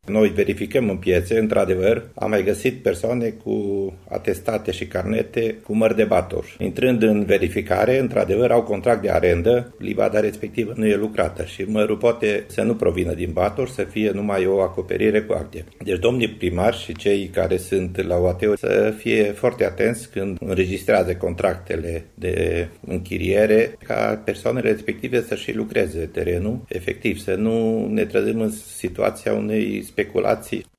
Noi verificăm în piețe, într-adevăr, am mai găsit persoane cu atestate și carnete cu măr de Batoș. Intrând în verificare, într-adevăr, au contract de arendă, livada respectivă nu e lucrată și mărul poate să nu provină din Batoș, să fie numai o acoperire cu acte. Deci domnii primari și cei care sunt la OAT să fie foarte atenți când înregistrează contractele de închiriere, ca persoanele respective să și lucreze terenul, efectiv, să nu ne trezim în situația unei speculații.